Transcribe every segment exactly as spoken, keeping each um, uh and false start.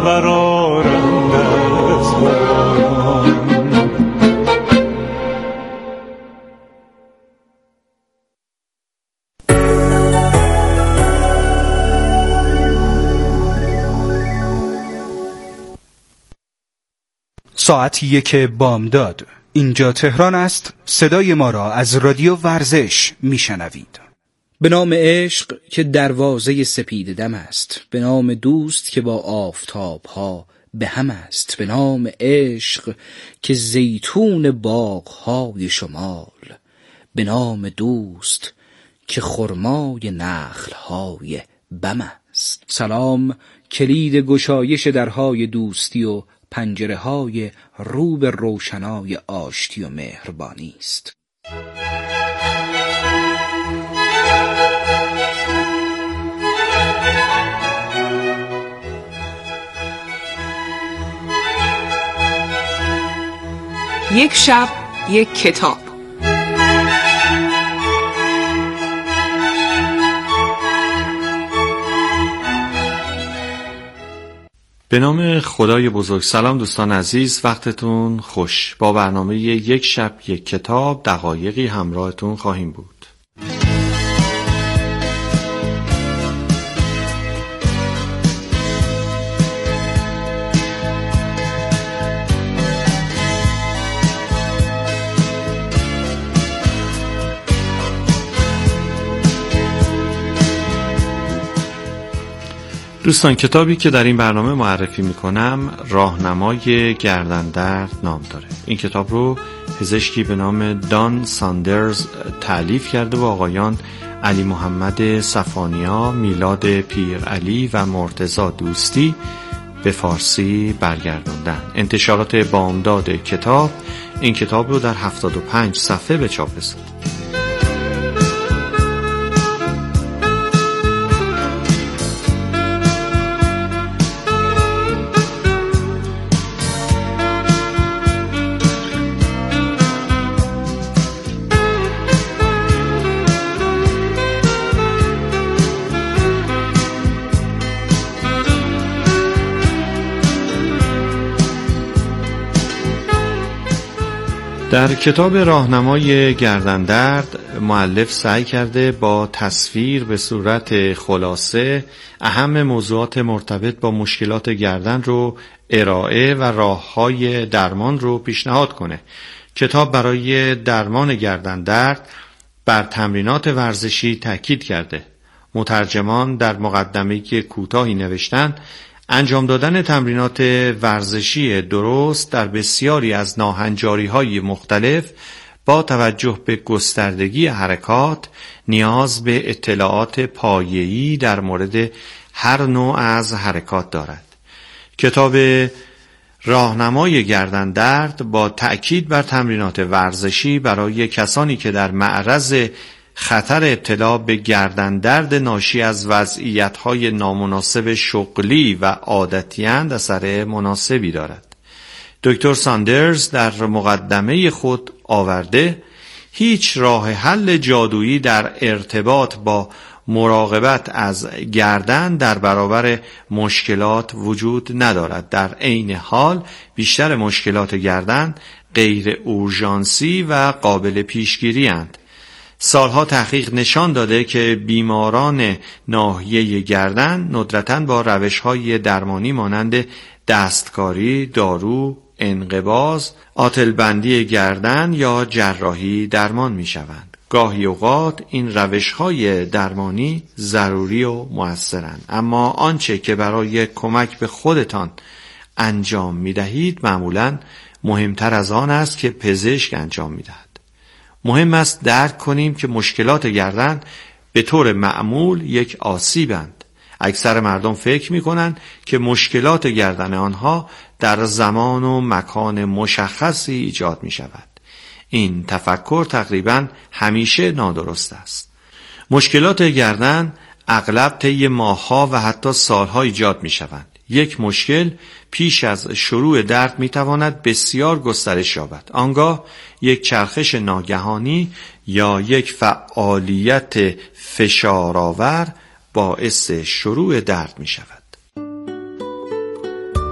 برآرند از باران. ساعت یک بامداد. اینجا تهران است. صدای ما را از رادیو ورزش میشنوید. به نام عشق که دروازه سپید دم است، به نام دوست که با آفتاب ها به هم است، به نام عشق که زیتون باغ های شمال، به نام دوست که خرمای نخل های بم است. سلام کلید گشایش درهای دوستی و پنجره های رو به روشنای آشتی و مهربانی است. یک شب یک کتاب. به نام خدای بزرگ. سلام دوستان عزیز، وقتتون خوش. با برنامه یک شب یک کتاب دقایقی همراهتون خواهیم بود. دوستان، کتابی که در این برنامه معرفی میکنم راهنمای گردندرد نام داره. این کتاب رو پزشکی به نام دان ساندرز تألیف کرده و آقایان علی محمد صفانیا، میلاد پیرعلی و مرتضی دوستی به فارسی برگردوندن. انتشارات بامداد کتاب این کتاب رو در هفتاد و پنج صفحه به چاپ رسوند. در کتاب راهنمای گردندرد مؤلف سعی کرده با تصویر به صورت خلاصه اهم موضوعات مرتبط با مشکلات گردن رو ارائه و راه‌های درمان رو پیشنهاد کنه. کتاب برای درمان گردندرد بر تمرینات ورزشی تاکید کرده. مترجمان در مقدمه‌ای که کوتاهی نوشتن انجام دادن تمرینات ورزشی درست در بسیاری از ناهنجاری‌های مختلف با توجه به گستردگی حرکات نیاز به اطلاعات پایه‌ای در مورد هر نوع از حرکات دارد. کتاب راهنمای گردندرد با تأکید بر تمرینات ورزشی برای کسانی که در معرض خطر ابتلا به گردندرد ناشی از وضعیت‌های نامناسب شغلی و عادتی‌اند اثر مناسبی دارد. دکتر ساندرز در مقدمه خود آورده هیچ راه حل جادویی در ارتباط با مراقبت از گردن در برابر مشکلات وجود ندارد. در عین حال بیشتر مشکلات گردن غیر اورژانسی و قابل پیشگیری اند. سالها تحقیق نشان داده که بیماران ناحیه گردن ندرتاً با روش‌های درمانی مانند دستکاری، دارو، انقباض، آتلبندی گردن یا جراحی درمان می‌شوند. گاهی اوقات این روش‌های درمانی ضروری و مؤثرند، اما آنچه که برای کمک به خودتان انجام می‌دهید معمولاً مهمتر از آن است که پزشک انجام می‌دهد. مهم است درک کنیم که مشکلات گردن به طور معمول یک آسیبند. اکثر مردم فکر می‌کنند که مشکلات گردن آنها در زمان و مکان مشخصی ایجاد می‌شود. این تفکر تقریباً همیشه نادرست است. مشکلات گردن اغلب طی ماه‌ها و حتی سال‌ها ایجاد می‌شوند. یک مشکل پیش از شروع درد میتواند بسیار گسترش یابد. آنگاه یک چرخش ناگهانی یا یک فعالیت فشارآور باعث شروع درد می شود.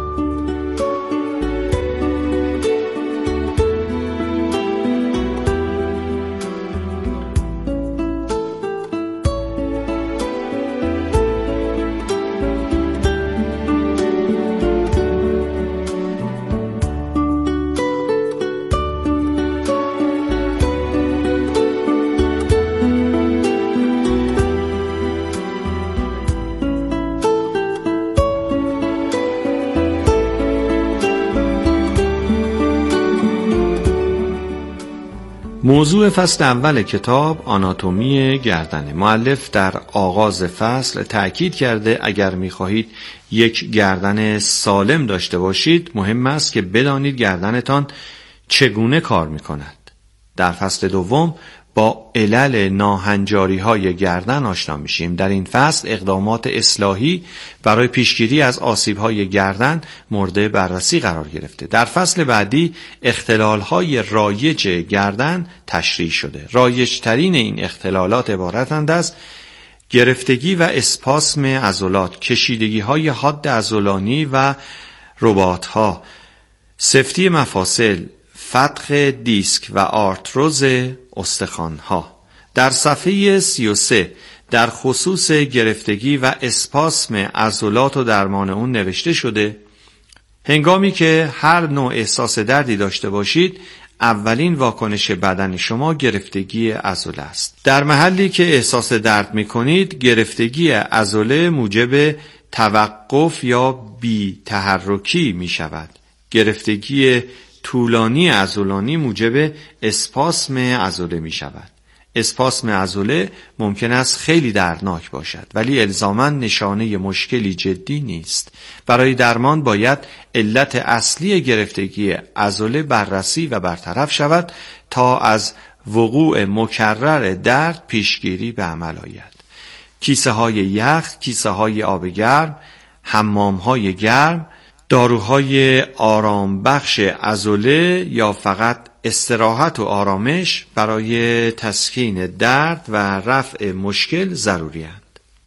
موضوع فصل اول کتاب آناتومی گردنه. مؤلف در آغاز فصل تأکید کرده اگر می‌خواهید یک گردن سالم داشته باشید مهم است که بدانید گردنتان چگونه کار می‌کند. در فصل دوم با علل ناهنجاری‌های گردن آشنا میشیم. در این فصل اقدامات اصلاحی برای پیشگیری از آسیب‌های گردن مورد بررسی قرار گرفته. در فصل بعدی اختلال‌های رایج گردن تشریح شده. رایج‌ترین این اختلالات عبارتند از گرفتگی و اسپاسم عضلات، کشیدگی‌های حاد عضلانی و رباط‌ها، سفتی مفاصل، فتق دیسک و آرتروز استخوان‌ها. در صفحه سی و سه در خصوص گرفتگی و اسپاسم عضلات و درمان اون نوشته شده هنگامی که هر نوع احساس دردی داشته باشید اولین واکنش بدن شما گرفتگی عضله است. در محلی که احساس درد می‌کنید گرفتگی عضله موجب توقف یا بی تحرکی می‌شود. گرفتگی طولانی عضلانی موجب اسپاسم عضله می شود. اسپاسم عضله ممکن است خیلی دردناک باشد ولی الزاماً نشانه مشکلی جدی نیست. برای درمان باید علت اصلی گرفتگی عضله بررسی و برطرف شود تا از وقوع مکرر درد پیشگیری به عمل آید. کیسه های یخ، کیسه های آب گرم، حمام های گرم، داروهای آرام بخش عضله یا فقط استراحت و آرامش برای تسکین درد و رفع مشکل ضروری است.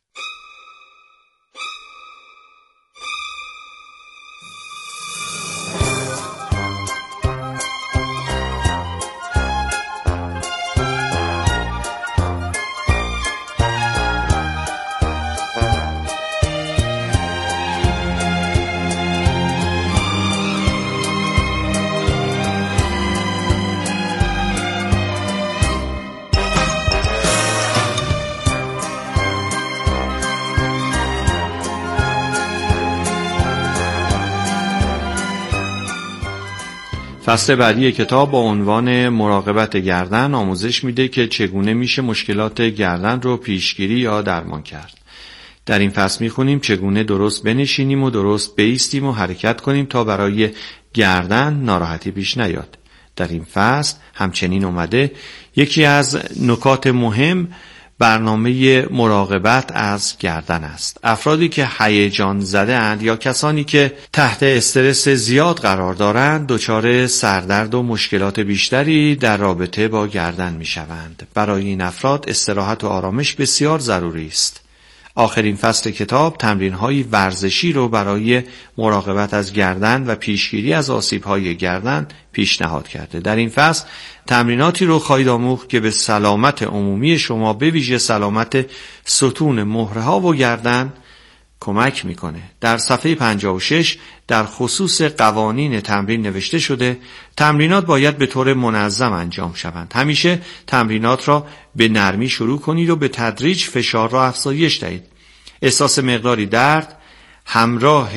فصل بعدی کتاب با عنوان مراقبت گردن آموزش میده که چگونه میشه مشکلات گردن رو پیشگیری یا درمان کرد. در این فصل میخونیم چگونه درست بنشینیم و درست بایستیم و حرکت کنیم تا برای گردن ناراحتی پیش نیاد. در این فصل همچنین اومده یکی از نکات مهم برنامه مراقبت از گردن است. افرادی که هیجان زده اند یا کسانی که تحت استرس زیاد قرار دارند دچار سردرد و مشکلات بیشتری در رابطه با گردن می شوند. برای این افراد استراحت و آرامش بسیار ضروری است. آخرین فصل کتاب تمرین‌های ورزشی رو برای مراقبت از گردن و پیشگیری از آسیب‌های گردن پیشنهاد کرده. در این فصل تمریناتی رو خواهید آموخت که به سلامت عمومی شما به ویژه سلامت ستون مهره‌ها و گردن کمک میکنه. در صفحه پنجاه و شش در خصوص قوانین تمرین نوشته شده تمرینات باید به طور منظم انجام شوند. همیشه تمرینات را به نرمی شروع کنید و به تدریج فشار را افزایش دهید. احساس مقداری درد همراه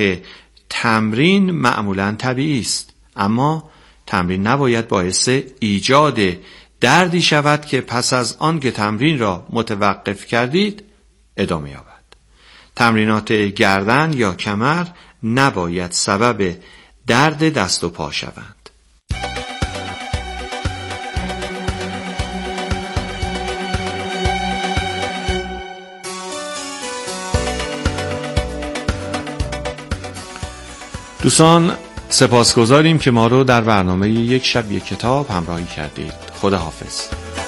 تمرین معمولاً طبیعی است، اما تمرین نباید باعث ایجاد دردی شود که پس از آن که تمرین را متوقف کردید ادامه یابد. تمرینات گردن یا کمر نباید سبب درد دست و پا شوند. دوستان سپاسگزاریم که ما رو در برنامه یک شب یک کتاب همراهی کردید. خدا حافظ.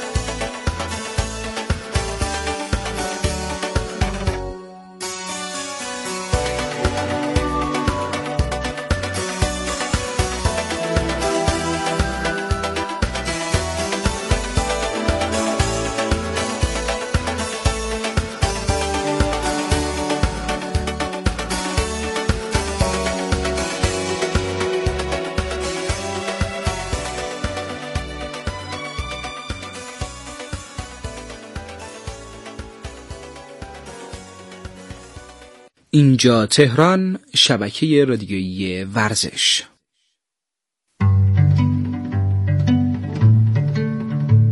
اینجا تهران، شبکه رادیویی ورزش.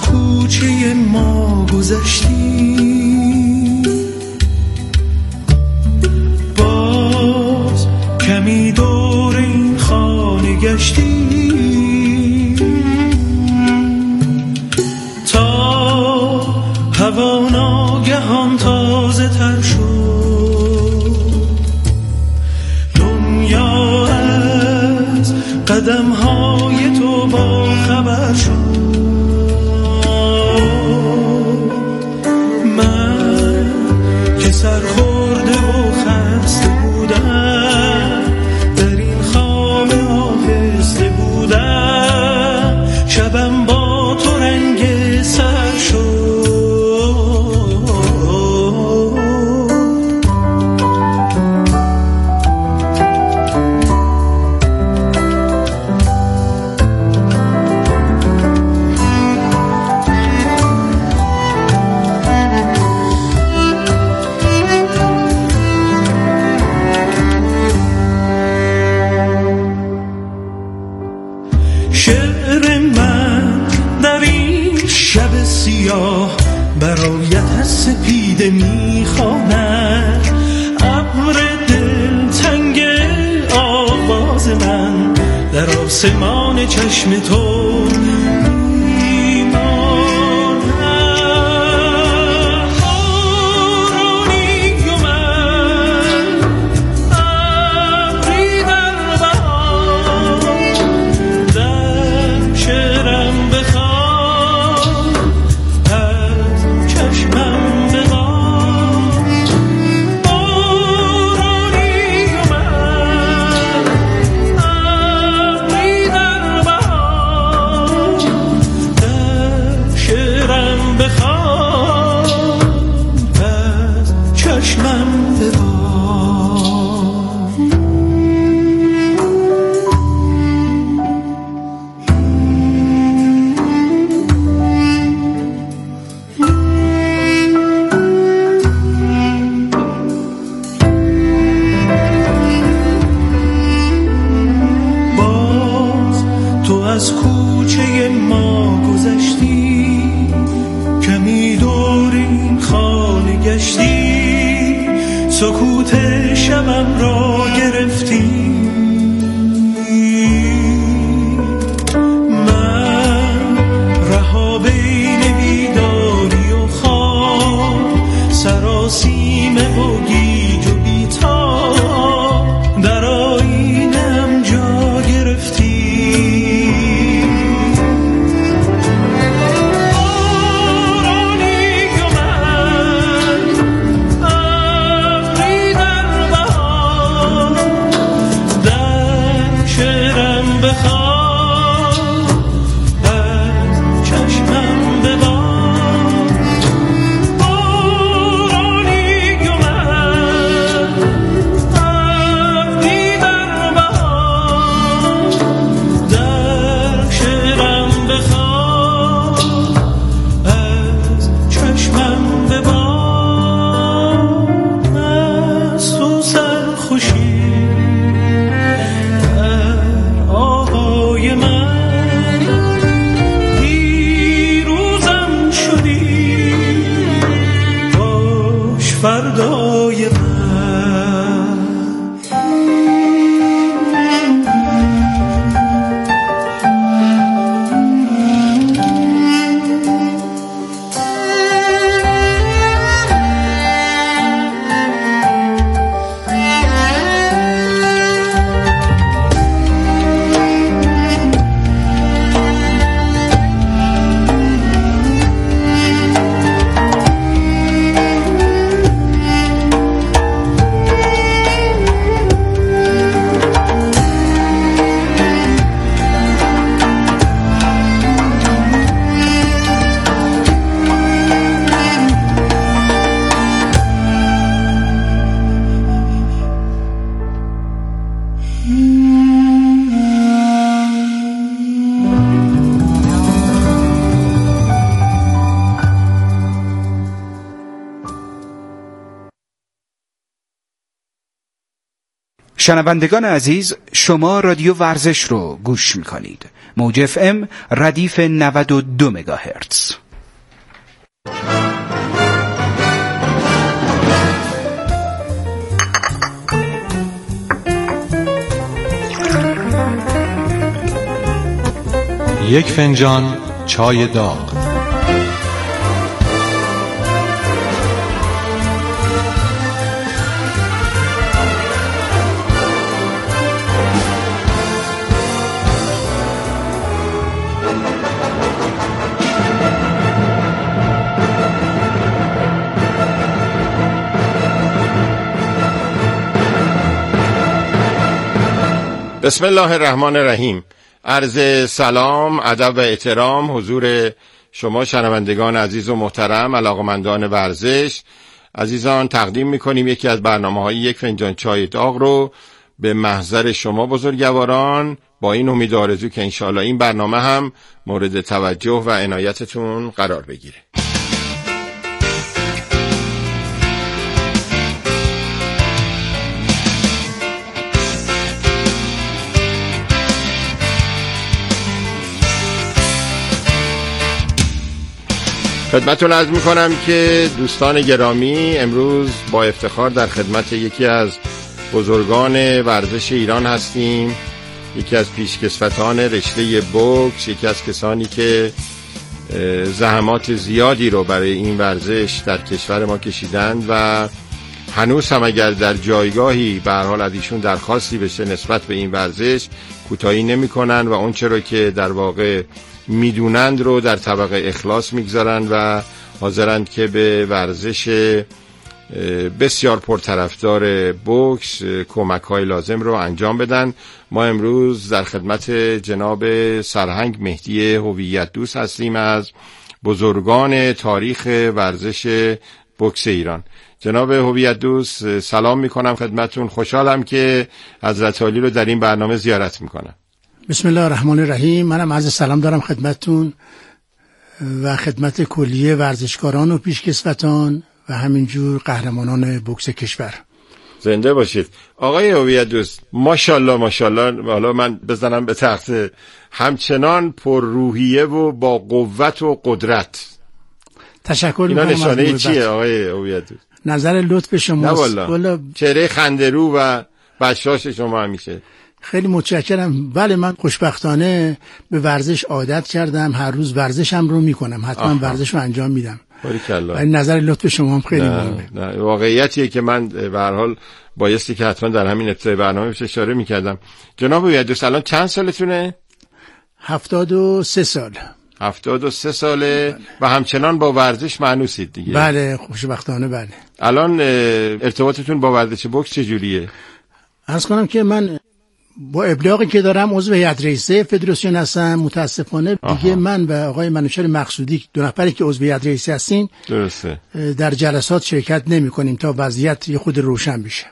کوچه ما گذشتی، باز کمی دور این خانه گشتی، تا هوا ناگهان تازه تر شد، دنیا از قدم های تو با خبر شد. من که سرخورده و خسته بودم، در این خانه آهسته بودم، شبم با تو رنگ سر شد. شعر من در این شب سیاه برایت از سپیده میخواند، ابر دلتنگ آواز من در آسمان چشم تو از کوچه ما گذشتی، کمی دور این خانه گشتی، سکوت شبم را گرفتی. من رها بین بیداری و خواب، سراسیمه و گیج و بی‌تاب، در آینه‌ام جا گرفتی. شنوندگان عزیز، شما رادیو ورزش رو گوش میکنید. موج اف ام ردیف نود و دو مگاهرتز. یک فنجان چای داغ. بسم الله الرحمن الرحیم. عرض سلام، ادب و احترام حضور شما شنوندگان عزیز و محترم، علاقمندان ورزش. عزیزان، تقدیم میکنیم یکی از برنامه‌های یک فنجان چای داغ رو به محضر شما بزرگواران، با این امید و آرزو که انشاءالله این برنامه هم مورد توجه و عنایتتون قرار بگیره. خدمتتون عرض میکنم که دوستان گرامی، امروز با افتخار در خدمت یکی از بزرگان ورزش ایران هستیم، یکی از پیشکسوتان رشته بوکس، یکی از کسانی که زحمات زیادی رو برای این ورزش در کشور ما کشیدند و هنوز هم اگر در جایگاهی به هر حال از ایشون درخواستی بشه نسبت به این ورزش کوتاهی نمی‌کنن و اون چرا که در واقع میدونند رو در طبق اخلاص میگذارن و حاضرند که به ورزش بسیار پرطرفدار بوکس کمک‌های لازم رو انجام بدن. ما امروز در خدمت جناب سرهنگ مهدی هویت دوست هستیم از بزرگان تاریخ ورزش بوکس ایران. جناب هویت دوست، سلام میکنم خدمتون. خوشحالم که حضرت عالی رو در این برنامه زیارت میکنم. بسم الله الرحمن الرحیم. منم عرض سلام دارم خدمتتون و خدمت کلیه ورزشکاران و پیشکسوتان و همینجور قهرمانان بوکس کشور. زنده باشید. آقای هویت دوست، ماشاءالله ماشاءالله، حالا من بزنم به تخت، همچنان پر روحیه و با قوت و قدرت. تشکر میکنم. اینا نشانه از چیه آقای هویت دوست؟ نظر لطف شماست. نه والا، چهره خنده‌رو و بشاش شما همیشه. خیلی متشکرم. بله، من خوشبختانه به ورزش عادت کردم، هر روز ورزشم رو میکنم، حتما آها. ورزش رو انجام میدم. باریکلا. این نظر لطف شما هم خیلی مهمه. نه واقعیتیه که من به هر حال بایستی که حتما در همین ابتدای برنامه بهش اشاره میکردم. جناب هویت دوست، الان چند سالتونه؟ هفتاد و سه سال. هفتاد و سه ساله. بله. و همچنان با ورزش مانوسید دیگه؟ بله خوشبختانه. بله. الان ارتباطتون با ورزش بوکس چجوریه؟ عرض کنم که من با ابلاغی که دارم عضو هیئت رئیسه فدراسیون هستم. متاسفانه دیگه آها. من و آقای منوچهر مقصودی، دو نفری که عضو هیئت رئیسه هستیم، درسته، در جلسات شرکت نمی کنیم تا وضعیت یه خود روشن بشه.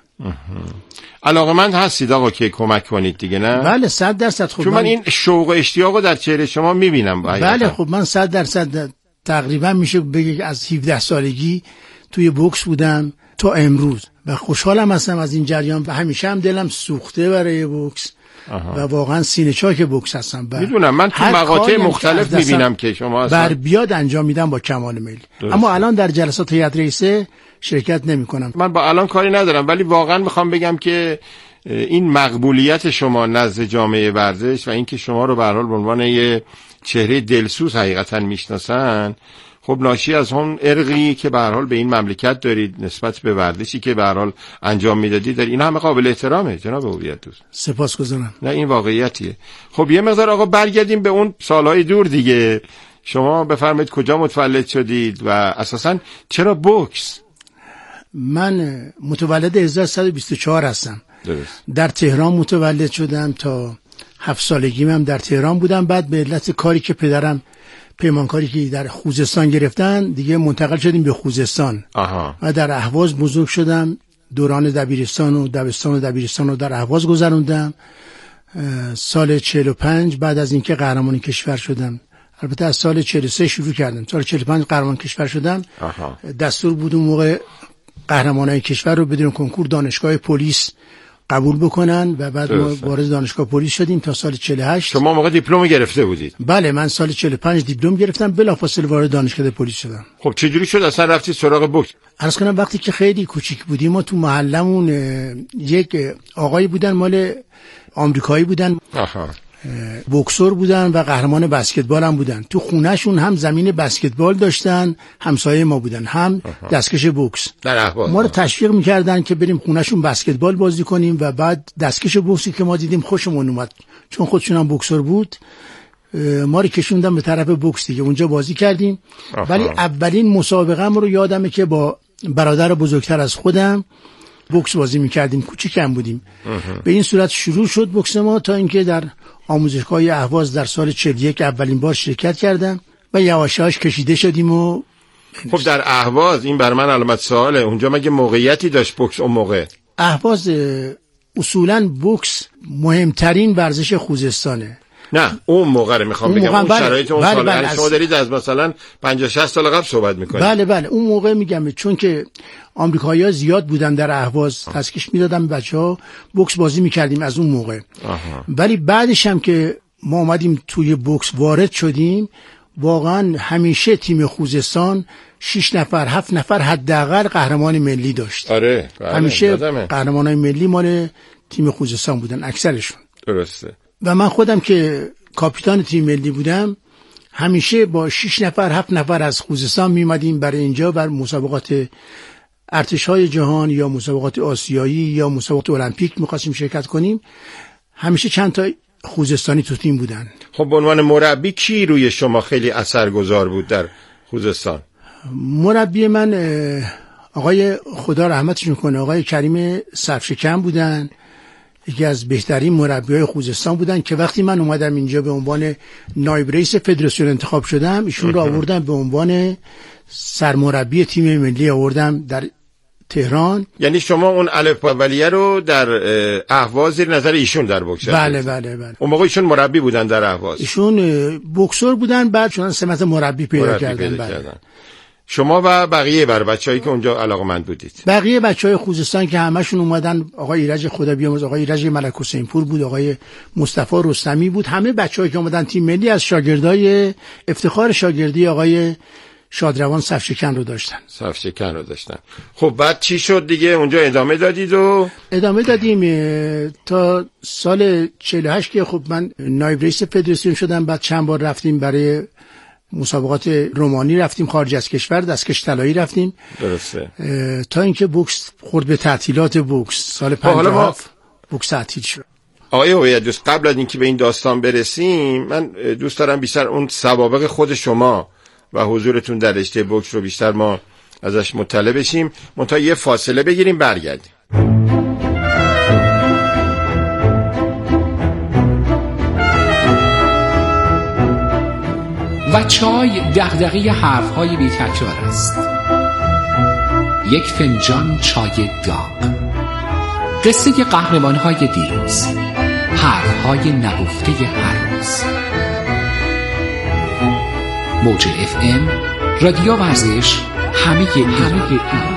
علاقه‌مند هستید آقا که کمک کنید دیگه، نه؟ بله صد درصد. خب چون من این شوق و اشتیاقو در چهره شما میبینم. بله خب من صد درصد تقریبا میشه بگم از هفده سالگی توی بوکس بودم تا امروز و خوشحالم هستم از این جریان و همیشه هم دلم سوخته برای بوکس. آها. و واقعا سینه چاک بوکس هستم. میدونم، من تو مقاطع مختلف میبینم که شما هستن بر بیاد انجام میدم با کمال میل. اما الان در جلسات هیئت رئیسه شرکت نمی کنم. من با الان کاری ندارم، ولی واقعا میخوام بگم که این مقبولیت شما نزد جامعه ورزش و اینکه شما رو به هر حال به عنوان یه چهره دلسوز حقیقتا میشناسن، خب ناشی از اون ارقی که به هر حال به این مملکت دارید نسبت به ورزشی که به هر حال انجام میدادید، در این همه قابل احترامه جناب هویت دوست. سپاسگزارم. نه این واقعیتیه. خب یه مقدار آقا برگردیم به اون سالهای دور دیگه. شما بفرمایید کجا متولد شدید و اساساً چرا بوکس؟ من متولد هزار و سیصد و بیست و چهار هستم. درست. در تهران متولد شدم، تا هفت سالگیم هم در تهران بودم. بعد به علت کاری که پدرم پیمانکاری که در خوزستان گرفتن دیگه منتقل شدیم به خوزستان. آها. و در اهواز بزرگ شدم. دوران دبیرستان و دبستان و دبیرستان رو در اهواز گذروندم. سال چهل و پنج بعد از اینکه قهرمان کشور شدم، البته از سال چهل و سه شروع کردم، سال چهل و پنج قهرمان کشور شدم. آها. دستور بود اون موقع قهرمانای کشور رو بدون کنکور دانشگاه پلیس قبول بکنن و بعد ما وارد دانشگاه پلیس شدیم تا سال چهل و هشت. شما موقع دیپلم گرفته بودید؟ بله، من سال چهل و پنج دیپلم گرفتم، بلافاصله وارد دانشگاه پلیس شدم. خب چه جوری شد اصلا رفتی سراغ بوکس؟ عرض کنم وقتی که خیلی کوچیک بودیم ما تو محلمون یک آقایی بودن مال آمریکایی بودن. آها. بوکسور بودن و قهرمان بسکتبال هم بودن. تو خونهشون هم زمین بسکتبال داشتن، همسایه ما بودن، هم دستکش بوکس. در احواز ما رو تشویق میکردن که بریم خونهشون بسکتبال بازی کنیم و بعد دستکش بوکسی که ما دیدیم خوشمون اومد، چون خودشون هم بوکسور بود، ما رو کشوندن به طرف بوکس دیگه. اونجا بازی کردیم. ولی اولین مسابقه رو یادمه که با برادر بزرگتر از خودم بوکس بازی میکردیم، کوچیکم بودیم. به این صورت شروع شد بوکس ما تا اینکه در آموزشگاه اهواز در سال چهل و یک اولین بار شرکت کردم و یواش یواش کشیده شدیم. و خب در اهواز این بر من علامت سواله، اونجا مگه موقعیتی داشت بوکس اون موقع؟ اهواز اصولاً بوکس مهمترین ورزش خوزستانه. نه اون موقع رو میخوام بگم، اون بله شرایط اون بله سال. بله یعنی شما دارید از مثلا پنجاه شصت سال قبل صحبت میکنید. بله بله اون موقع میگم، چون که آمریکایی‌ها زیاد بودن در اهواز، تسکیش میدادن بچه‌ها، بوکس بازی میکردیم از اون موقع. آها. ولی بعدش هم که ما اومدیم توی بوکس وارد شدیم، واقعا همیشه تیم خوزستان شش نفر هفت نفر حداقل قهرمان ملی داشت. آره بله. همیشه قهرمانای ملی مال تیم خوزستان بودن اکثرشون. درسته. و من خودم که کاپیتان تیم ملی بودم، همیشه با شش نفر هفت نفر از خوزستان میمدیم برای اینجا بر مسابقات ارتش‌های جهان یا مسابقات آسیایی یا مسابقات المپیک می‌خواستیم شرکت کنیم. همیشه چند تا خوزستانی تو تیم بودن. خب به عنوان مربی کی روی شما خیلی اثرگذار بود در خوزستان؟ مربی من آقای خدا رحمتشون کنه آقای کریم صفشکن بودن، یکی از بهترین مربیای خوزستان بودن که وقتی من اومدم اینجا به عنوان نایب رئیس فدراسیون انتخاب شدم، ایشون رو آوردم به عنوان سرمربی تیم ملی آوردم در تهران. یعنی شما اون الف اولیه رو در اهواز زیر نظر ایشون در بوکس؟ بله بله بله. اون موقع ایشون مربی بودن در اهواز؟ ایشون بوکسور بودن، بعد چون سمت مربی پیدا مربی کردن. پیدا بله. کردن. شما و بقیه بر بچه‌ای که اونجا علاقه‌مند بودید؟ بقیه بچهای خوزستان که همشون اومدن، آقای ایرج خدا بیامرز، آقای ایرج ملک حسین پور بود، آقای مصطفی رستمی بود، همه بچه‌ای که اومدن تیم ملی از شاگردای افتخار شاگردی آقای شادروان صفشکن رو داشتن. صفشکن رو داشتن. خب بعد چی شد دیگه؟ اونجا ادامه دادید؟ و ادامه دادیم تا سال چهل و هشت که خب من نایب رئیس فدراسیون شدم. بعد چند بار رفتیم برای مسابقات رومانی، رفتیم خارج از کشور، دستکش طلایی رفتیم. درسته. تا اینکه بوکس خورد به تعطیلات بوکس سال پنجاه و هفت بوکس تعطیل شد. آقای هویدوست، قبل از اینکه به این داستان برسیم، من دوست دارم بیشتر اون سوابق خود شما و حضورتون در رشته بوکس رو بیشتر ما ازش مطلع بشیم. منتها یه فاصله بگیریم برگردیم. و چای دغدغه حرف‌های بی تکرار است. یک فنجان چای داغ، قصه قهرمان‌های دیروز، حرف‌های نگفته هر روز. موج اف ام، رادیو ورزش، همه همه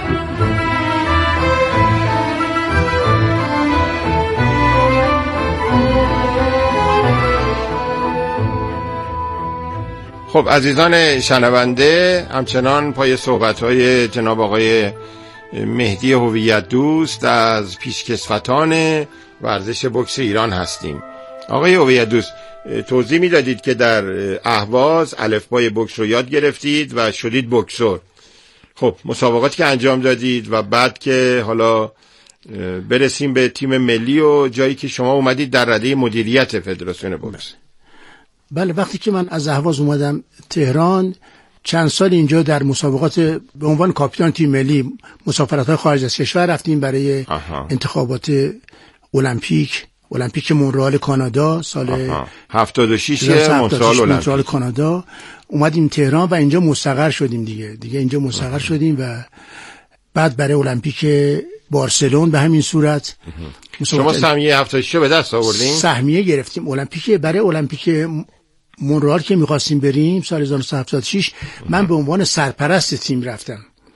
خب عزیزان شنونده، همچنان پای صحبت‌های جناب آقای مهدی هویت دوست از پیشکسوتان ورزش بوکس ایران هستیم. آقای هویت دوست، توضیح میدادید که در اهواز الفبای بوکس رو یاد گرفتید و شدید بوکسور. خب مسابقاتی که انجام دادید و بعد که حالا برسیم به تیم ملی و جایی که شما اومدید در رده مدیریت فدراسیون بوکس. بله، وقتی که من از اهواز اومدم تهران، چند سال اینجا در مسابقات به عنوان کاپیتان تیم ملی مسافرت‌های خارج از کشور رفتیم برای آها. انتخابات المپیک المپیک مونرال کانادا سال هفتاد و شش مونترال کانادا. اومدیم تهران و اینجا مستقر شدیم دیگه دیگه اینجا مستقر آها. شدیم و بعد برای المپیک بارسلون به همین صورت. شما سهمیه هفتاد و شش به دست آوردین؟ سهمیه گرفتیم. المپیک برای المپیک مونرال که می‌خواستیم بریم سال هزار و نهصد و هفتاد و شش، من به عنوان سرپرست تیم رفتم.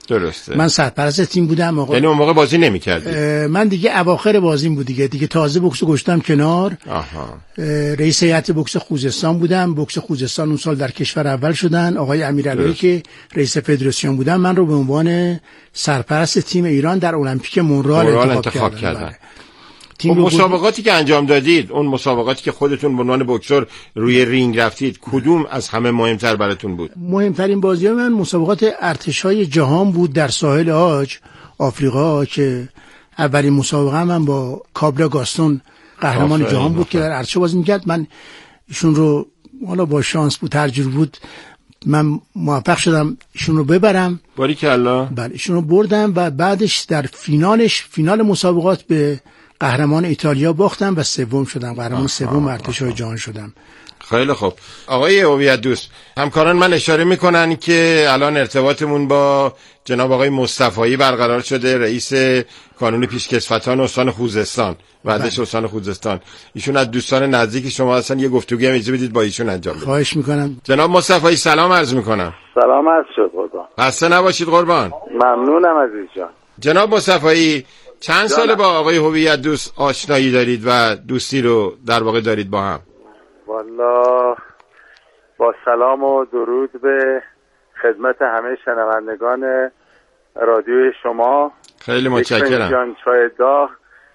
درسته. من سرپرست تیم بودم آقا. یعنی اون موقع بازی نمی‌کردی؟ من دیگه اواخر بازیم بود دیگه دیگه تازه بوکس گشتم کنار. آها. رئیس هیئت بوکس خوزستان بودم. بوکس خوزستان اون سال در کشور اول شدن. آقای امیرعلی که رئیس فدراسیون بودن من رو به عنوان سرپرست تیم ایران در المپیک مونرال انتخاب, انتخاب کردن. کردن. اون مسابقاتی که انجام دادید، اون مسابقاتی که خودتون به عنوان بوکسور روی رینگ رفتید، کدوم از همه مهمتر براتون بود؟ مهمترین بازی من مسابقات ارتش‌های جهان بود در ساحل عاج آفریقا که اولین مسابقه من با کابرا گاستون قهرمان جهان بود آفره. که در ارتش بازی می‌کرد. من ایشون رو حالا با شانس بود هر جور بود من موفق شدم ایشون رو ببرم. باریکلا. بله ایشون رو بردم و بعدش در فینالش فینال مسابقات به قهرمان ایتالیا باختم و سوم شدم. قهرمان سوم ارتش‌های جهان شدم. خیلی خوب. آقای هویت دوست، همکاران من اشاره میکنن که الان ارتباطمون با جناب آقای مصطفایی برقرار شده، رئیس کانون پیشکسوتان استان خوزستان، ورزش استان خوزستان. ایشون از دوستان نزدیک شما هستن، یه گفتگوی هم اجازه بدید با ایشون انجام بدید. خواهش میکنم. جناب مصطفایی سلام عرض میکنم. سلام عرض شد قربان. خسته نباشید قربان. ممنونم عزیز جان. جناب مصطفایی چند سال با آقای هویت دوست آشنایی دارید و دوستی رو در واقع دارید با هم؟ والا با سلام و درود به خدمت همه شنوندگان رادیوی شما، خیلی متشکرم. جان چای داغ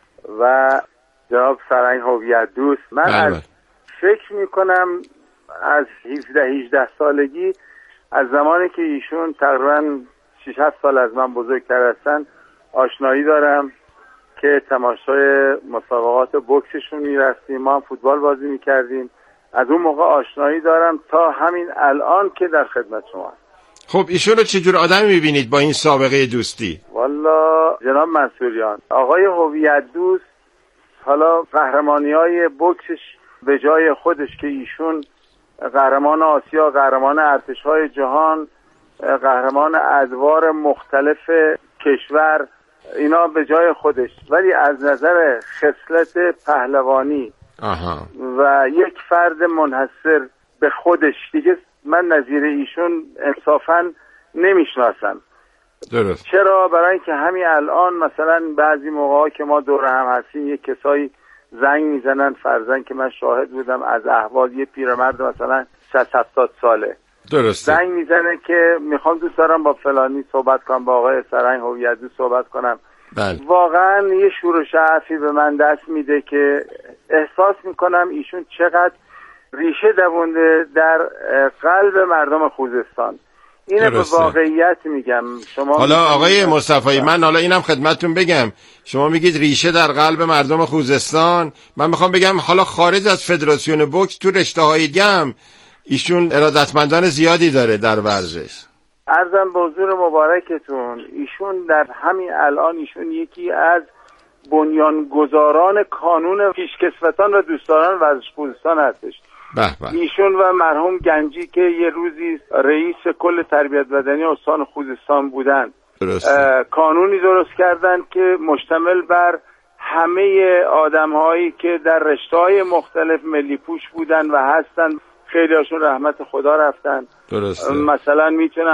و جناب سرنگ هویت دوست. من بله. از فکر میکنم از هفده هجده سالگی، از زمانی که ایشون تقریبا شش هفت سال از من بزرگتر هستن آشنایی دارم که تماشای مسابقات بوکسشون میرفتیم، ما هم فوتبال بازی میکردیم. از اون موقع آشنایی دارم تا همین الان که در خدمت شما. خب ایشون رو چجور آدمی میبینید با این سابقه دوستی؟ والا جناب منصوریان، آقای هویت دوست حالا قهرمانی‌های بوکسش به جای خودش که ایشون قهرمان آسیا، قهرمان ارتش‌های جهان، قهرمان ادوار مختلف کشور، اینا به جای خودش، ولی از نظر خصلت پهلوانی آها. و یک فرد منحصر به خودش دیگه من نظیر ایشون انصافاً نمیشناسم. درست. چرا؟ برای اینکه همین الان مثلا بعضی موقعا که ما دور هم هستیم یک کسایی زنگ میزنن، فرضاً که من شاهد بودم، از احوال یه پیرمرد مثلا شصت هفتاد ساله درسته زنگ میزنه که میخوام دوست دارم با فلانی صحبت کنم، با آقای سرنگ هویت دوست صحبت کنم. بله. واقعا یه شور و شعفی به من دست میده که احساس میکنم ایشون چقدر ریشه دوونده در قلب مردم خوزستان. اینه به واقعیت میگم. شما حالا آقای مصطفایی، من حالا اینم خدمتتون بگم، شما میگید ریشه در قلب مردم خوزستان، من میخوام بگم حالا خارج از فدراسیون بوکس تو رشته‌های دیگه هم ایشون ارادتمندان زیادی داره در ورزش. عرضم به حضور مبارکتون، ایشون در همین الان ایشون یکی از بنیانگذاران کانون پیشکسوتان و دوستداران ورزش خوزستان هستش. به به. ایشون و مرحوم گنجی که یه روزی رئیس کل تربیت بدنی استان خوزستان بودن، کانونی درست کردن که مشتمل بر همه آدم‌هایی که در رشته‌های مختلف ملی پوش بودن و هستن. خیلی هاشون رحمت خدا رفتن. درسته. مثلا میتونم